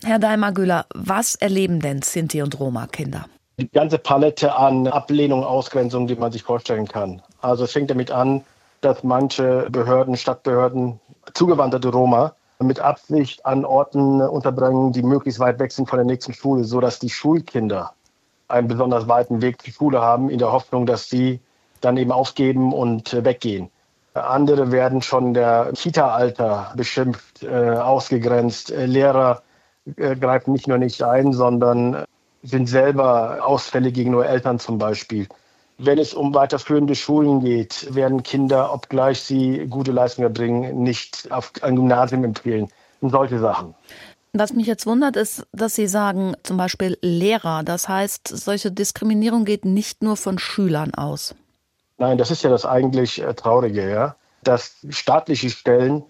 Herr Daimar-Güler, was erleben denn Sinti- und Roma-Kinder? Die ganze Palette an Ablehnung, Ausgrenzung, die man sich vorstellen kann. Also es fängt damit an, dass manche Behörden, Stadtbehörden, zugewanderte Roma mit Absicht an Orten unterbringen, die möglichst weit weg sind von der nächsten Schule, sodass die Schulkinder einen besonders weiten Weg zur Schule haben, in der Hoffnung, dass sie dann eben aufgeben und weggehen. Andere werden schon der Kita-Alter beschimpft, ausgegrenzt. Lehrer greifen nicht nur nicht ein, sondern sind selber Ausfälle gegenüber Eltern zum Beispiel. Wenn es um weiterführende Schulen geht, werden Kinder, obgleich sie gute Leistungen erbringen, nicht auf ein Gymnasium empfehlen. Und solche Sachen. Was mich jetzt wundert, ist, dass Sie sagen, zum Beispiel Lehrer. Das heißt, solche Diskriminierung geht nicht nur von Schülern aus. Nein, das ist ja das eigentlich Traurige, ja, dass staatliche Stellen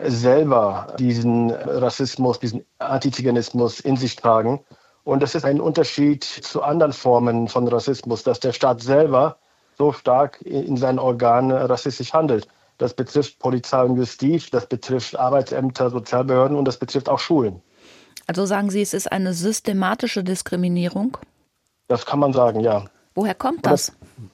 selber diesen Rassismus, diesen Antiziganismus in sich tragen. Und das ist ein Unterschied zu anderen Formen von Rassismus, dass der Staat selber so stark in seinen Organen rassistisch handelt. Das betrifft Polizei und Justiz, das betrifft Arbeitsämter, Sozialbehörden und das betrifft auch Schulen. Also sagen Sie, es ist eine systematische Diskriminierung? Das kann man sagen, ja. Woher kommt das?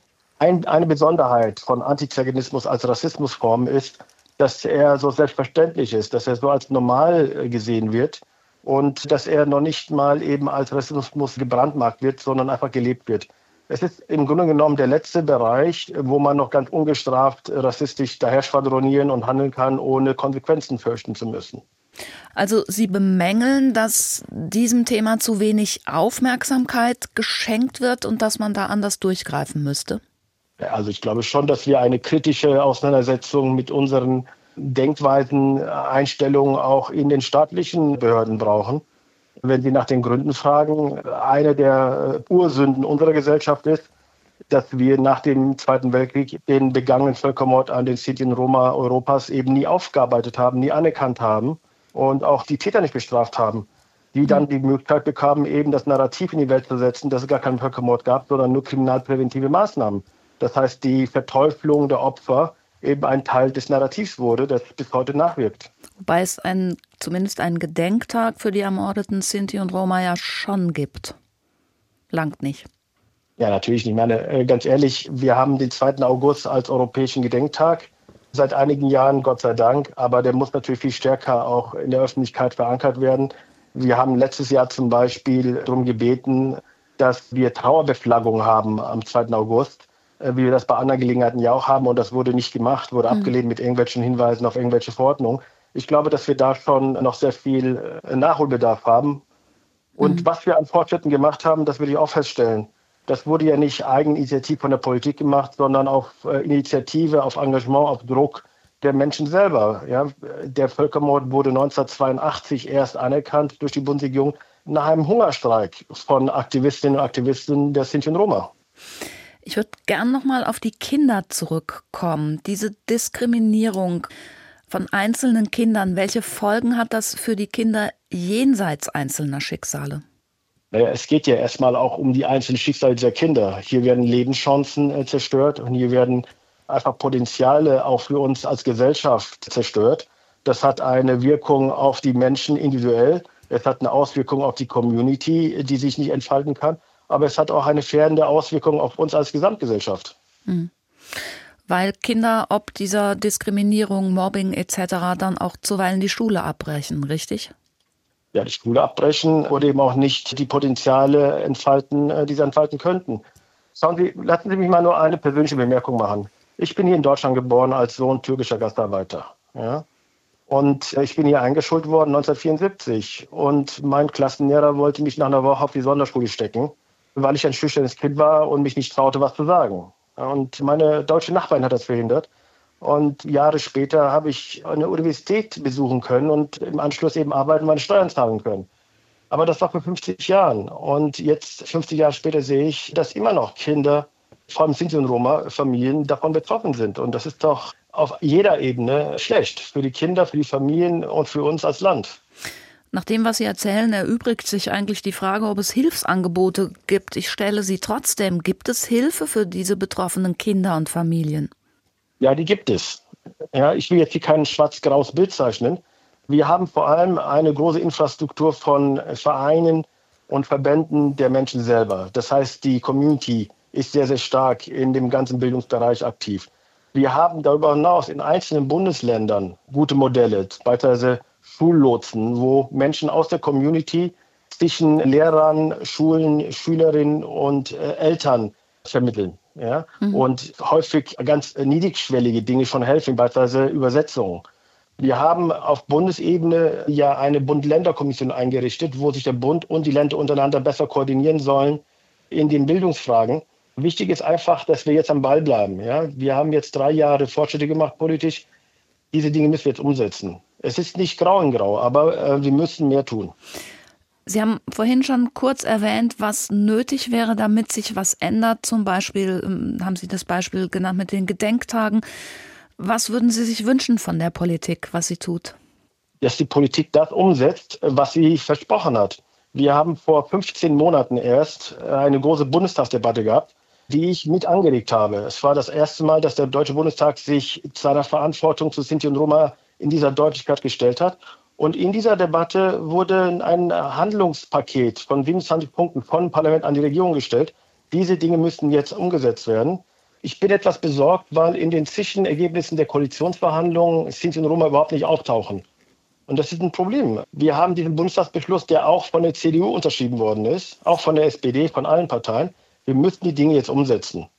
Eine Besonderheit von Antiziganismus als Rassismusform ist, dass er so selbstverständlich ist, dass er so als normal gesehen wird. Und dass er noch nicht mal eben als Rassismus gebrandmarkt wird, sondern einfach gelebt wird. Es ist im Grunde genommen der letzte Bereich, wo man noch ganz ungestraft rassistisch daherschwadronieren und handeln kann, ohne Konsequenzen fürchten zu müssen. Also Sie bemängeln, dass diesem Thema zu wenig Aufmerksamkeit geschenkt wird und dass man da anders durchgreifen müsste? Also ich glaube schon, dass wir eine kritische Auseinandersetzung mit unseren Denkweisen, Einstellungen auch in den staatlichen Behörden brauchen. Wenn Sie nach den Gründen fragen, eine der Ursünden unserer Gesellschaft ist, dass wir nach dem Zweiten Weltkrieg den begangenen Völkermord an den Sinti und Roma Europas eben nie aufgearbeitet haben, nie anerkannt haben und auch die Täter nicht bestraft haben, die dann die Möglichkeit bekamen, eben das Narrativ in die Welt zu setzen, dass es gar keinen Völkermord gab, sondern nur kriminalpräventive Maßnahmen. Das heißt, die Verteuflung der Opfer eben ein Teil des Narrativs wurde, das bis heute nachwirkt. Wobei es zumindest einen Gedenktag für die ermordeten Sinti und Roma ja schon gibt. Langt nicht. Ja, natürlich nicht. Ich meine, ganz ehrlich, wir haben den 2. August als europäischen Gedenktag seit einigen Jahren, Gott sei Dank. Aber der muss natürlich viel stärker auch in der Öffentlichkeit verankert werden. Wir haben letztes Jahr zum Beispiel darum gebeten, dass wir Trauerbeflaggung haben am 2. August. Wie wir das bei anderen Gelegenheiten ja auch haben. Und das wurde nicht gemacht, wurde abgelehnt mit irgendwelchen Hinweisen auf irgendwelche Verordnungen. Ich glaube, dass wir da schon noch sehr viel Nachholbedarf haben. Und was wir an Fortschritten gemacht haben, das würde ich auch feststellen. Das wurde ja nicht Eigeninitiativ von der Politik gemacht, sondern auf Initiative, auf Engagement, auf Druck der Menschen selber. Ja, der Völkermord wurde 1982 erst anerkannt durch die Bundesregierung nach einem Hungerstreik von Aktivistinnen und Aktivisten der Sinti und Roma. Ich würde gern noch mal auf die Kinder zurückkommen. Diese Diskriminierung von einzelnen Kindern, welche Folgen hat das für die Kinder jenseits einzelner Schicksale? Naja, es geht ja erstmal auch um die einzelnen Schicksale dieser Kinder. Hier werden Lebenschancen zerstört und hier werden einfach Potenziale auch für uns als Gesellschaft zerstört. Das hat eine Wirkung auf die Menschen individuell. Es hat eine Auswirkung auf die Community, die sich nicht entfalten kann. Aber es hat auch eine gefährdende Auswirkung auf uns als Gesamtgesellschaft. Weil Kinder ob dieser Diskriminierung, Mobbing etc. dann auch zuweilen die Schule abbrechen, richtig? Ja, die Schule abbrechen oder eben auch nicht die Potenziale entfalten, die sie entfalten könnten. Schauen Sie, lassen Sie mich mal nur eine persönliche Bemerkung machen. Ich bin hier in Deutschland geboren als Sohn türkischer Gastarbeiter. Ja? Und ich bin hier eingeschult worden 1974. Und mein Klassenlehrer wollte mich nach einer Woche auf die Sonderschule stecken, weil ich ein schüchternes Kind war und mich nicht traute, was zu sagen. Und meine deutsche Nachbarin hat das verhindert. Und Jahre später habe ich eine Universität besuchen können und im Anschluss eben arbeiten und meine Steuern zahlen können. Aber das war vor 50 Jahren. Und jetzt, 50 Jahre später, sehe ich, dass immer noch Kinder, vor allem Sinti und Roma-Familien, davon betroffen sind. Und das ist doch auf jeder Ebene schlecht. Für die Kinder, für die Familien und für uns als Land. Nach dem, was Sie erzählen, erübrigt sich eigentlich die Frage, ob es Hilfsangebote gibt. Ich stelle sie trotzdem. Gibt es Hilfe für diese betroffenen Kinder und Familien? Ja, die gibt es. Ja, ich will jetzt hier kein schwarz-graues Bild zeichnen, Wir haben vor allem eine große Infrastruktur von Vereinen und Verbänden der Menschen selber. Das heißt, die Community ist sehr, sehr stark in dem ganzen Bildungsbereich aktiv. Wir haben darüber hinaus in einzelnen Bundesländern gute Modelle, beispielsweise Schullotsen, wo Menschen aus der Community zwischen Lehrern, Schulen, Schülerinnen und Eltern vermitteln. Ja? Und häufig ganz niedrigschwellige Dinge schon helfen, beispielsweise Übersetzungen. Wir haben auf Bundesebene ja eine Bund-Länder-Kommission eingerichtet, wo sich der Bund und die Länder untereinander besser koordinieren sollen in den Bildungsfragen. Wichtig ist einfach, dass wir jetzt am Ball bleiben. Ja? Wir haben jetzt 3 Jahre Fortschritte gemacht politisch. Diese Dinge müssen wir jetzt umsetzen. Es ist nicht grau in grau, aber wir müssen mehr tun. Sie haben vorhin schon kurz erwähnt, was nötig wäre, damit sich was ändert. Zum Beispiel haben Sie das Beispiel genannt mit den Gedenktagen. Was würden Sie sich wünschen von der Politik, was sie tut? Dass die Politik das umsetzt, was sie versprochen hat. Wir haben vor 15 Monaten erst eine große Bundestagsdebatte gehabt, die ich mit angeregt habe. Es war das erste Mal, dass der Deutsche Bundestag sich seiner Verantwortung zu Sinti und Roma in dieser Deutlichkeit gestellt hat. Und in dieser Debatte wurde ein Handlungspaket von 27 Punkten vom Parlament an die Regierung gestellt. Diese Dinge müssen jetzt umgesetzt werden. Ich bin etwas besorgt, weil in den Zwischenergebnissen der Koalitionsverhandlungen Sinti und Roma überhaupt nicht auftauchen. Und das ist ein Problem. Wir haben diesen Bundestagsbeschluss, der auch von der CDU unterschrieben worden ist, auch von der SPD, von allen Parteien. Wir müssen die Dinge jetzt umsetzen.